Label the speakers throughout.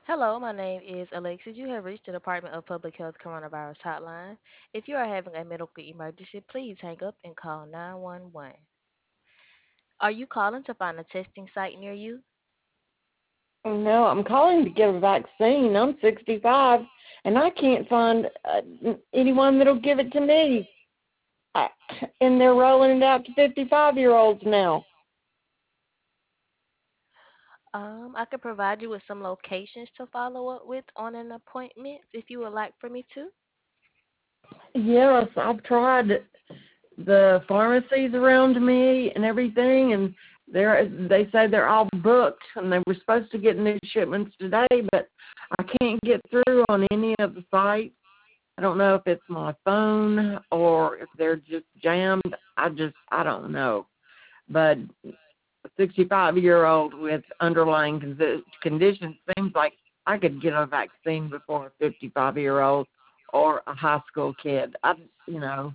Speaker 1: Hello, my name is Alexis. You have reached the Department of Public Health Coronavirus Hotline. If you are having a medical emergency, please hang up and call 911. Are you calling to find a testing site near you?
Speaker 2: No, I'm calling to get a vaccine. I'm 65, and I can't find anyone that'll give it to me. I, and they're rolling it out to 55-year-olds now.
Speaker 1: I can provide you with some locations to follow up with on an appointment if you would like for me to.
Speaker 2: Yes, I've tried the pharmacies around me and everything, and they say they're all booked, and they were supposed to get new shipments today, but I can't get through on any of the sites. I don't know if it's my phone or if they're just jammed. I don't know. But a 65-year-old with underlying conditions seems like I could get a vaccine before a 55-year-old or a high school kid. You know,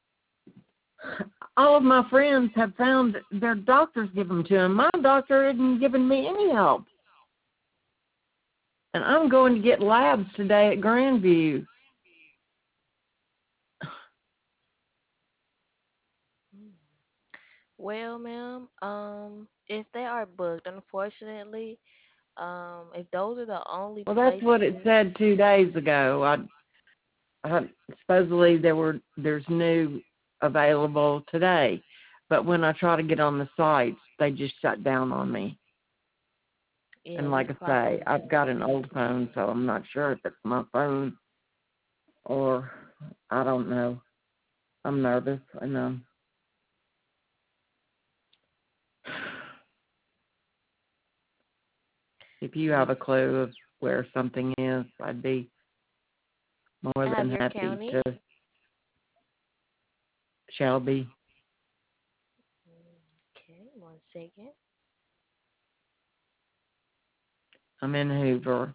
Speaker 2: all of my friends have found their doctors give them to them. My doctor isn't giving me any help. And I'm going to get labs today at Grandview.
Speaker 1: Well, ma'am, if they are booked, unfortunately, if those are the only
Speaker 2: Well, that's what it
Speaker 1: places.
Speaker 2: said 2 days ago. Supposedly there's new available today, but when I try to get on the sites, they just shut down on me.
Speaker 1: Yeah,
Speaker 2: And
Speaker 1: we
Speaker 2: like I say,
Speaker 1: probably.
Speaker 2: I've got an old phone, so I'm not sure if it's my phone or I don't know. I'm nervous, and if you have
Speaker 1: Yes.
Speaker 2: a clue of where something is, I'd be more
Speaker 1: I have
Speaker 2: than
Speaker 1: your
Speaker 2: happy
Speaker 1: county.
Speaker 2: to. Shelby.
Speaker 1: Okay, 1 second.
Speaker 2: I'm in Hoover.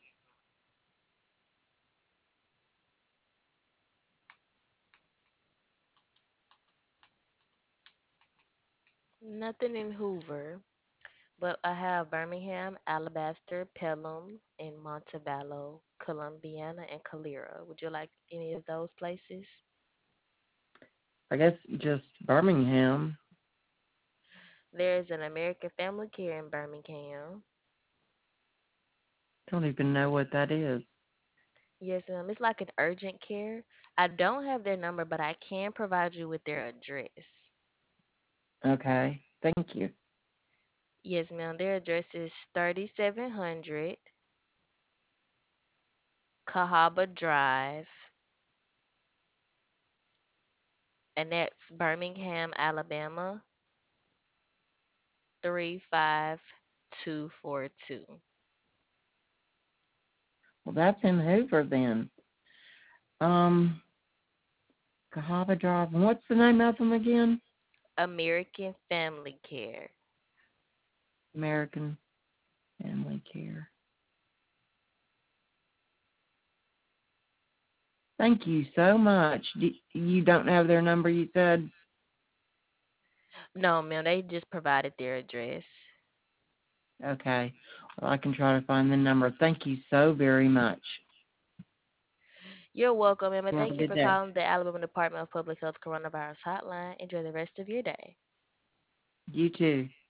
Speaker 1: Nothing in Hoover, but I have Birmingham, Alabaster, Pelham, and Montevallo, Columbiana, and Calera. Would you like any of those places?
Speaker 2: I guess just Birmingham.
Speaker 1: There's an American Family Care in Birmingham.
Speaker 2: Don't even know what that is.
Speaker 1: Yes, ma'am. It's like an urgent care. I don't have their number, but I can provide you with their address.
Speaker 2: Okay, thank you.
Speaker 1: Yes, ma'am. Their address is 3700 Cahaba Drive, and that's Birmingham, Alabama, 35242.
Speaker 2: Well, that's in Hoover then. Um, Cahaba Drive. And what's the name of them again?
Speaker 1: American Family Care.
Speaker 2: American Family Care. Thank you so much. You don't have their number, you said?
Speaker 1: No, ma'am, they just provided their address.
Speaker 2: Okay. Well, I can try to find the number. Thank you so very much.
Speaker 1: You're welcome, ma'am, and
Speaker 2: You have a
Speaker 1: thank you
Speaker 2: good
Speaker 1: for
Speaker 2: day.
Speaker 1: calling the Alabama Department of Public Health Coronavirus Hotline. Enjoy the rest of your day.
Speaker 2: You too.